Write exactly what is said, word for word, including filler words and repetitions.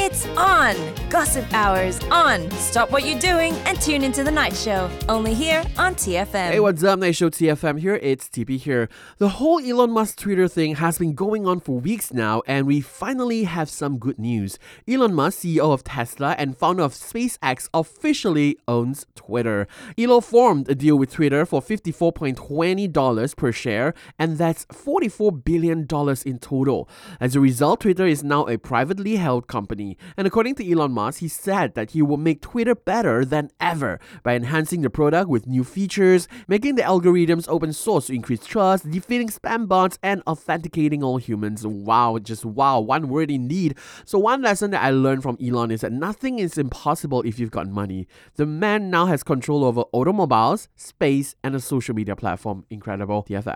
It's on! Gossip Hours on! Stop what you're doing and tune into The Night Show. Only here on T F M. Hey, what's up? Night Show T F M here. It's T P here. The whole Elon Musk Twitter thing has been going on for weeks now, and we finally have some good news. Elon Musk, C E O of Tesla and founder of SpaceX, officially owns Twitter. Elon formed a deal with Twitter for fifty-four dollars and twenty cents per share, and that's forty-four billion dollars in total. As a result, Twitter is now a privately held company. And according to Elon Musk, he said that he will make Twitter better than ever by enhancing the product with new features, making the algorithms open source to increase trust, defeating spam bots, and authenticating all humans. Wow, just wow, one word indeed. So one lesson that I learned from Elon is that nothing is impossible if you've got money. The man now has control over automobiles, space, and a social media platform. Incredible. T F M.